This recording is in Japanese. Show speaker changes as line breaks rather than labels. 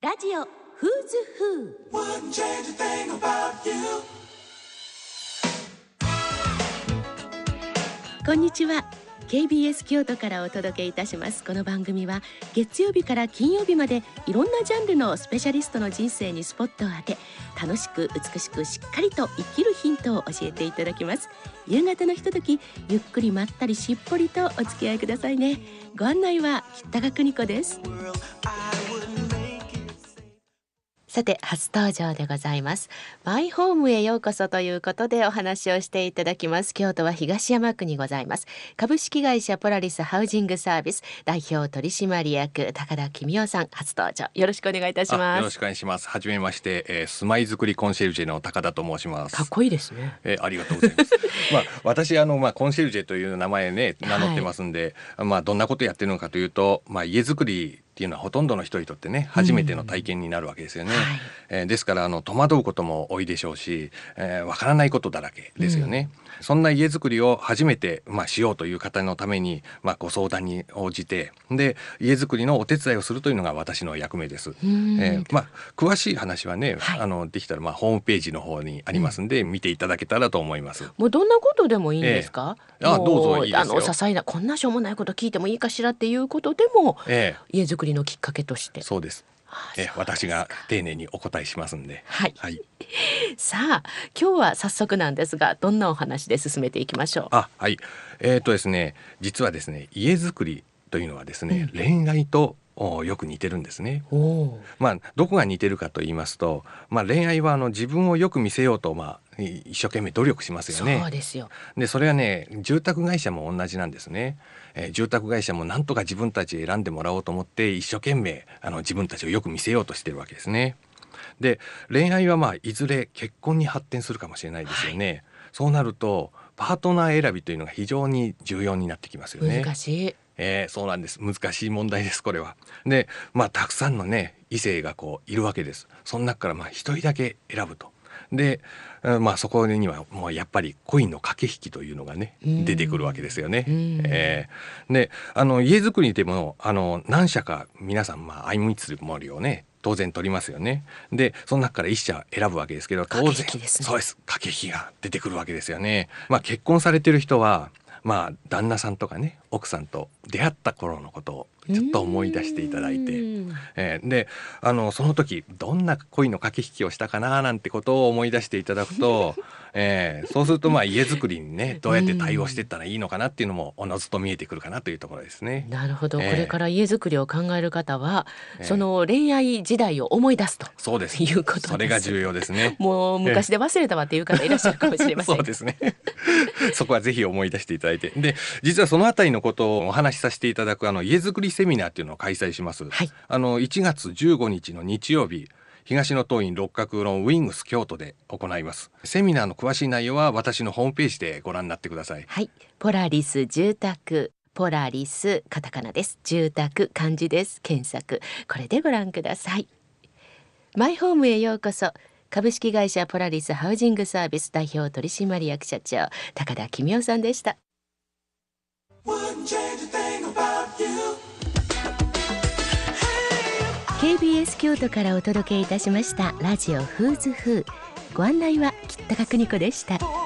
ラジオフーズフー。こんにちは。 KBS 京都からお届けいたします。この番組は月曜日から金曜日までいろんなジャンルのスペシャリストの人生にスポットを当て、楽しく美しくしっかりと生きるヒントを教えていただきます。夕方のひととき、ゆっくりまったりしっぽりとお付き合いくださいね。ご案内は北川邦子です。さて、初登場でございます。マイホームへようこそということでお話をしていただきます。京都は東山区にございます株式会社ポラリスハウジングサービス代表取締役高田公夫さん、初登場よろしくお願いいたします。
よろしくお願いします。はじめまして、住まいづくりコンシェルジェの高田と申します。
かっこいいですね。
ありがとうございます私コンシェルジェという名前ね名乗ってますんで、どんなことやってるのかというと、家づくりっていうのはほとんどの人にとってね初めての体験になるわけですよね。ですから戸惑うことも多いでしょうし、わからないことだらけですよね。そんな家づくりを初めて、しようという方のために、ご相談に応じて、で家づくりのお手伝いをするというのが私の役目です。詳しい話はね、できたらホームページの方にありますんで、見ていただけたらと思います。
もうどんなことでもいいんですか？
どうぞいいですよ。
些細なこんなしょうもないこと聞いてもいいかしらっていうことでも、家づくりのきっかけとして。
そうです。私が丁寧にお答えしますんで。
さあ今日は早速なんですが、どんなお話で進めていきましょう。
ですね、実はですね、家づくりというのはですね、恋愛とよく似てるんですね。どこが似てるかと言いますと、恋愛は自分をよく見せようと一生懸命努力しますよね。
そうですよ。
でそれはね、住宅会社も同じなんですね。住宅会社もなんとか自分たち選んでもらおうと思って一生懸命自分たちをよく見せようとしてるわけですね。で恋愛はいずれ結婚に発展するかもしれないですよね。そうなるとパートナー選びというのが非常に重要になってきますよね。
難しい。
そうなんです。難しい問題です、これは。でたくさんのね異性がいるわけです。その中から一人だけ選ぶと。でそこにはもうやっぱり恋の駆け引きというのがね出てくるわけですよね。で家づくりでも何社か皆さん相見積もりをね当然取りますよね。でその中から一社選ぶわけですけど、当然そうです、駆け引きが出てくるわけですよね。結婚されてる人は旦那さんとかね奥さんと出会った頃のことをちょっと思い出していただいて、でその時どんな恋の駆け引きをしたかななんてことを思い出していただくと、そうすると家づくりにねどうやって対応していったらいいのかなっていうのもおのずと見えてくるかなというところですね。
なるほど、これから家づくりを考える方は、その恋愛時代を思い出すと
そうです
いうことです。
それが重要ですね。
もう昔で忘れたわっていう方いらっしゃるかもしれません
そうですねそこはぜひ思い出していただいて、で実はそのあたりのことをお話しさせていただく家づくりセミナーっていうのを開催します。1月15日の日曜日、東の桐蔭六角のウィングス京都で行います。セミナーの詳しい内容は私のホームページでご覧になってください。
ポラリス住宅、ポラリスカタカナです。住宅漢字です。検索これでご覧ください。マイホームへようこそ。株式会社ポラリスハウジングサービス代表取締役社長高田公夫さんでした。KBS 京都からお届けいたしましたラジオフーズフー。ご案内は北川邦子でした。